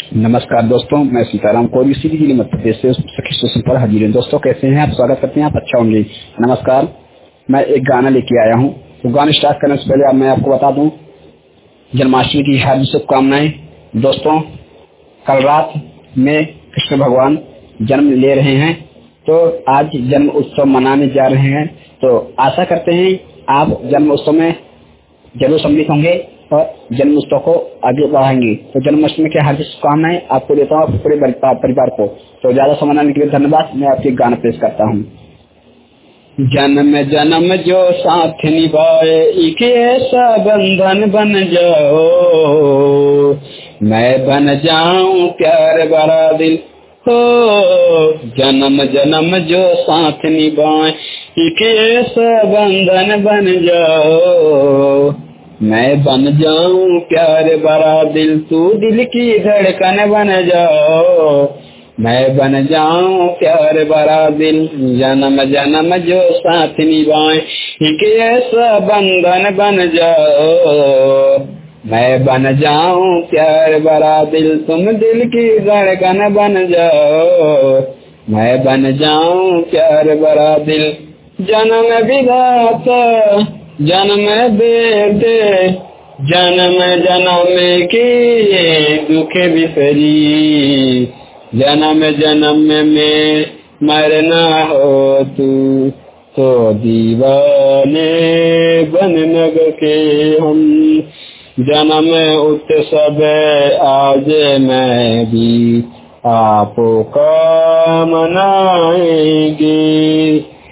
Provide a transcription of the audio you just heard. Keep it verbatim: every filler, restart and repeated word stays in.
नमस्कार दोस्तों, मैं सीताराम कोरी सीधी जिले मध्य प्रदेश से सखी स्टेशन पर हाजिर हूँ। दोस्तों कैसे हैं आप? स्वागत करते हैं आप, अच्छा होंगे। नमस्कार, मैं एक गाना लेके आया हूँ। तो गाना स्टार्ट करने से पहले मैं आपको बता दूं, जन्माष्टमी की हार्दिक शुभकामनाएं। दोस्तों कल रात में कृष्ण भगवान जन्म ले रहे हैं, तो आज जन्म उत्सव मनाने जा रहे हैं। तो आशा करते हैं आप जन्म उत्सव में जरूर सम्मिलित होंगे और जन्म उत्सव को आगे बढ़ाएंगे। तो जन्माष्टमी की हार्दिक शुभकामनाएं आपको देता हूँ, आपके पूरे परिवार को। तो ज्यादा समय न के लिए धन्यवाद। मैं आपके गाना पेश करता हूँ। जन्म जन्म जो साथ निभाए, एक ऐसा बंधन बन जाओ, मैं बन जाऊं प्यार भरा दिल हो। जन्म जन्म जो साथ निभाए, एक ऐसा बंधन बन जाओ, मैं बन जाऊं प्यार भरा दिल, तू दिल की धड़कन बन जाओ, मैं बन जाऊं प्यार भरा दिल। जन्म जन्म जो साथ निभाए, एक ऐसा बंधन बन जाओ, मैं बन जाऊं प्यार भरा दिल, तुम दिल की धड़कन बन जाओ, मैं बन जाऊं प्यार भरा दिल। जन्म विधाता जन्म देते, जन्म जन्म की दुख बिसरी, जन्म जन्म में मरना हो तू, तो दीवाने बन नग के हम। जन्म उत्सव आज मैं भी आपको का मनाएंगे,